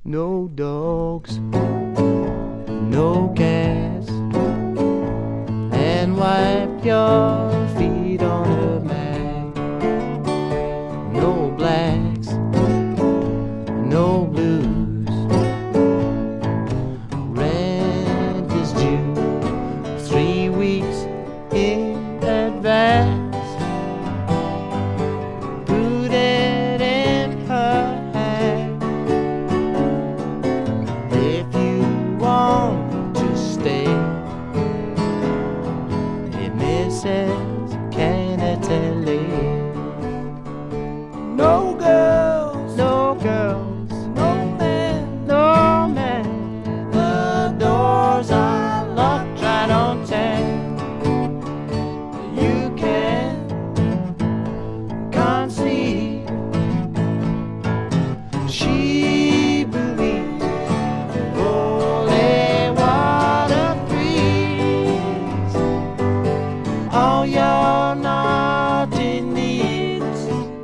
No dogs, no cats, and wipe your feet on a mat. No blacks, no blues. Rent is due 3 weeks in advance. Put it in her hand. If you want to stay, it Mrs. Canatelli. No girls, no girls, no men, no men. The doors are locked right on 10. You can conceive. She believes holy water frees all your naughty needs.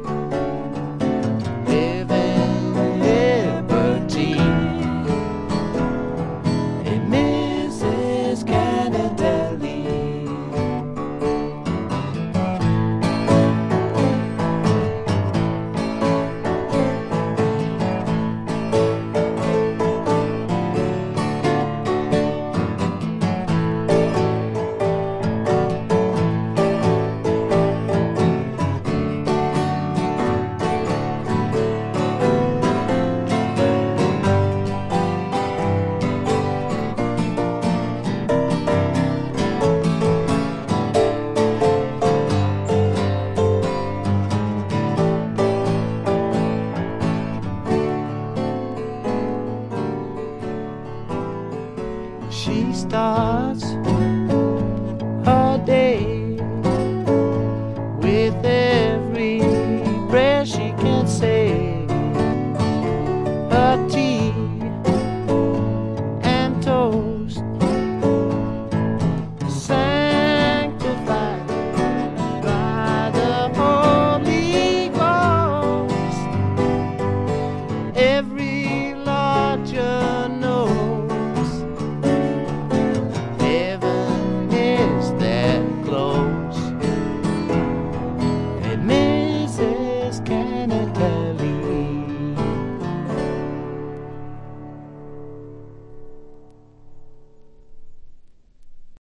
Live in liberty, a Mrs. Canatelli. She starts